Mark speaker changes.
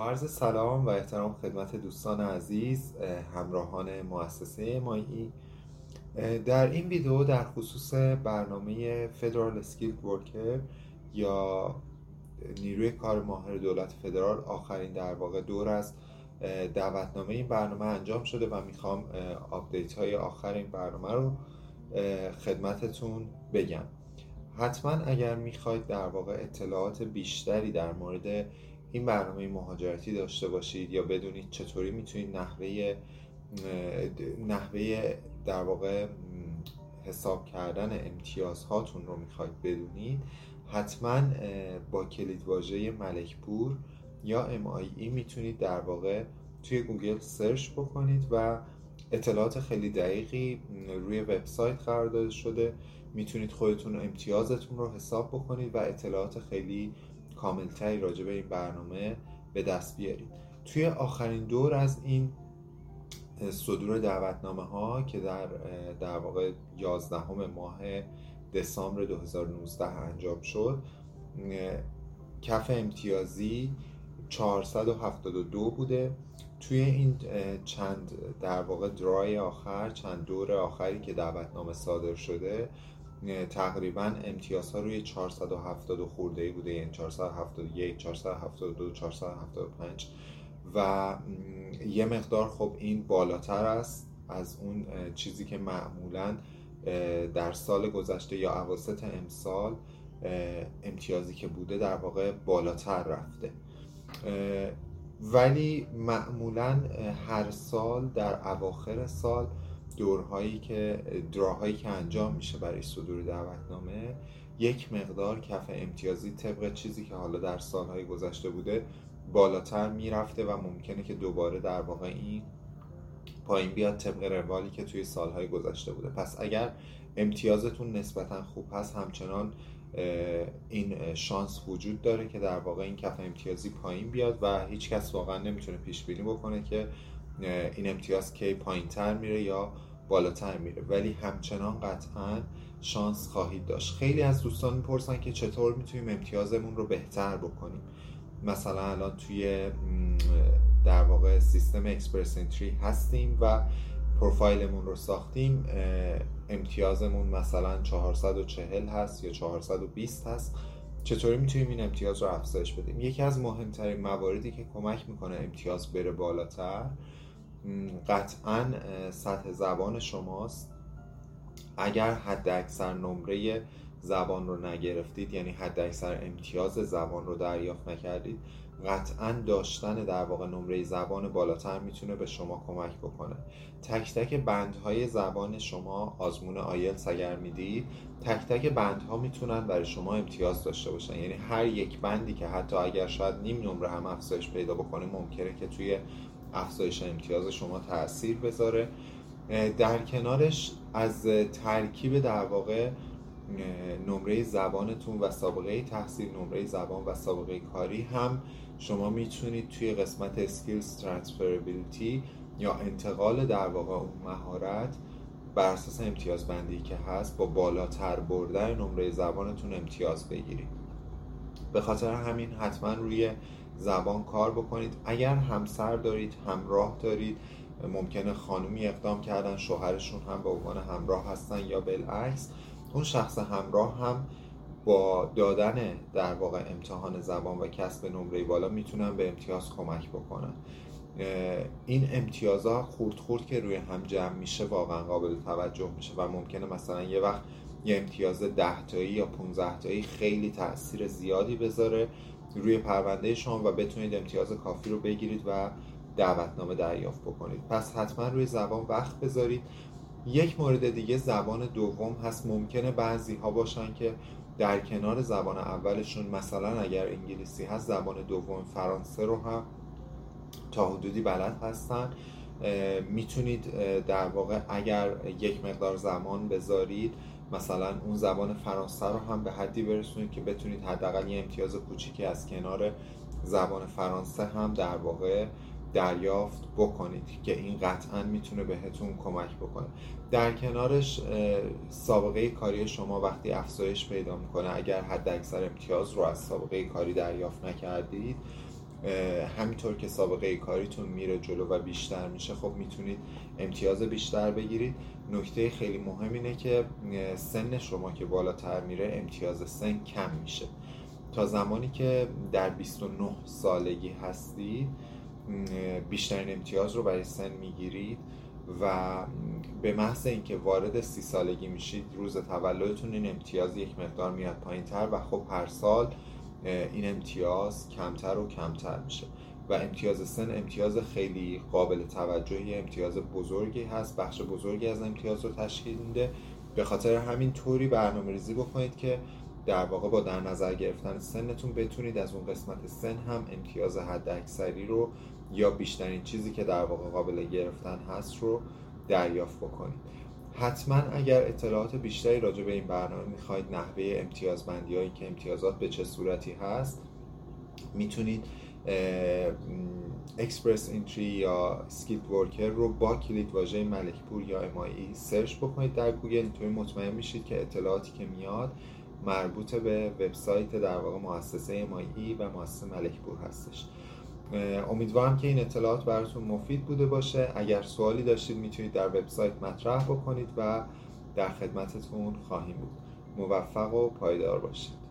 Speaker 1: با عرض سلام و احترام خدمت دوستان عزیز همراهان مؤسسه MIE. در این ویدیو در خصوص برنامه Federal Skilled Worker یا نیروی کار ماهر دولت فدرال آخرین در واقع دور از دعوتنامه این برنامه انجام شده و میخوام آپدیت های آخر این برنامه رو خدمتتون بگم. حتما اگر میخواید در واقع اطلاعات بیشتری در مورد این برنامه مهاجرتی داشته باشید یا بدونید چطوری میتونید نحوه در واقع حساب کردن امتیازهاتون رو میخواید بدونید، حتما با کلیدواژه ملکپور یا MIE میتونید در واقع توی گوگل سرچ بکنید و اطلاعات خیلی دقیقی روی وبسایت قرار داده شده. میتونید خودتون امتیازتون رو حساب بکنید و اطلاعات خیلی کاملتری راجع به این برنامه به دست بیارید. توی آخرین دور از این صدور دعوتنامه ها که در واقع 11 ماه دسامبر 2019 انجام شد، کف امتیازی 472 بوده. توی این چند در واقع درای آخر، چند دور آخری که دعوتنامه صادر شده، تقریبا امتیازها روی 470 خورده‌ای بوده، یعنی 471 472 475 و یه مقدار خب این بالاتر است از اون چیزی که معمولاً در سال گذشته یا اواسط امسال امتیازی که بوده در واقع بالاتر رفته. ولی معمولاً هر سال در اواخر سال دراهایی که انجام میشه برای صدور دعوتنامه، یک مقدار کف امتیازی طبق چیزی که حالا در سالهای گذشته بوده بالاتر میرفته و ممکنه که دوباره در واقع این پایین بیاد طبق روالی که توی سالهای گذشته بوده. پس اگر امتیازتون نسبتا خوب هست، همچنان این شانس وجود داره که در واقع این کف امتیازی پایین بیاد و هیچ کس واقعا نمیتونه پیش بینی بکنه که این امتیاز کی پایین تر میره یا بالاتر میره، ولی همچنان قطعا شانس خواهید داشت. خیلی از دوستان میپرسن که چطور میتونیم امتیازمون رو بهتر بکنیم. مثلا الان توی در واقع سیستم اکسپرس انتری هستیم و پروفایلمون رو ساختیم، امتیازمون مثلا 440 هست یا 420 هست. چطوری میتونیم این امتیاز رو افزایش بدیم؟ یکی از مهمترین مواردی که کمک میکنه امتیاز بره بالاتر قطعاً سطح زبان شماست. اگر حد اکثر نمره زبان رو نگرفتید، یعنی حد اکثر امتیاز زبان رو دریافت نکردید، قطعاً داشتن در واقع نمره زبان بالاتر میتونه به شما کمک بکنه. تک تک بندهای زبان شما، آزمون آیلتس اگر میدید، تک تک بندها میتونن برای شما امتیاز داشته باشن. یعنی هر یک بندی که حتی اگر شاید نیم نمره هم افزایش پیدا بکنه، ممکنه که توی افزایش امتیاز شما تأثیر بذاره. در کنارش از ترکیب در واقع نمره زبانتون و سابقه تحصیل، نمره زبان و سابقه کاری هم شما میتونید توی قسمت Skills Transferability یا انتقال در واقع اون مهارت بر اساس امتیاز بندی که هست، با بالاتر بردن نمره زبانتون امتیاز بگیرید. به خاطر همین حتما روی زبان کار بکنید. اگر همسر دارید، همراه دارید، ممکنه خانومی اقدام کردن شوهرشون هم به عنوان همراه هستن یا بالعکس، اون شخص همراه هم با دادن در واقع امتحان زبان و کسب نمره بالا میتونن به امتیاز کمک بکنن. این امتیازها خورد خورد که روی هم جمع میشه واقعا قابل توجه میشه و ممکنه مثلا یه وقت یه امتیاز 10 تایی یا 15 تایی خیلی تأثیر زیادی بذاره روی پرونده شما و بتونید امتیاز کافی رو بگیرید و دعوتنامه دریافت بکنید. پس حتما روی زبان وقت بذارید. یک مورد دیگه زبان دوم هست. ممکنه بعضی ها باشن که در کنار زبان اولشون، مثلا اگر انگلیسی هست، زبان دوم فرانسه رو هم تا حدودی بلد هستن. میتونید در واقع اگر یک مقدار زمان بذارید، مثلا اون زبان فرانسه رو هم به حدی برسونید که بتونید حداقل یه امتیاز کوچیکی از کنار زبان فرانسه هم در واقع دریافت بکنید که این قطعا میتونه بهتون کمک بکنه. در کنارش سابقه کاری شما وقتی افزایش پیدا میکنه، اگر حد اکثر امتیاز رو از سابقه کاری دریافت نکردید، همینطور که سابقه کاریتون میره جلو و بیشتر میشه، خب میتونید امتیاز بیشتر بگیرید. نکته خیلی مهم اینه که سن شما که بالاتر میره امتیاز سن کم میشه. تا زمانی که در 29 سالگی هستید بیشترین امتیاز رو برای سن میگیرید و به محض اینکه وارد 30 سالگی میشید روز تولدتون این امتیاز یک مقدار میاد پایین تر و خب هر سال این امتیاز کمتر و کمتر میشه و امتیاز سن امتیاز خیلی قابل توجهی، امتیاز بزرگی هست، بخش بزرگی از امتیاز رو تشکیل میده. به خاطر همین طوری برنامه ریزی بکنید که در واقع با در نظر گرفتن سنتون بتونید از اون قسمت سن هم امتیاز حد اکثری رو یا بیشترین چیزی که در واقع قابل گرفتن هست رو دریافت بکنید. حتما اگر اطلاعات بیشتری راجع به این برنامه میخواید، نحوه امتیازبندی هایی که امتیازات به چه صورتی هست، میتونید اکسپرس انتری یا اسکیلد ورکر رو با کلید واژه ملکپور یا MIE سرچ بکنید در گوگل. اینطوری مطمئن میشید که اطلاعاتی که میاد مربوط به وبسایت در واقع مؤسسه MIE و مؤسسه ملکپور هستش. امیدوارم که این اطلاعات براتون مفید بوده باشه. اگر سوالی داشتید میتونید در وبسایت مطرح بکنید و در خدمتتون خواهیم بود. موفق و پایدار باشید.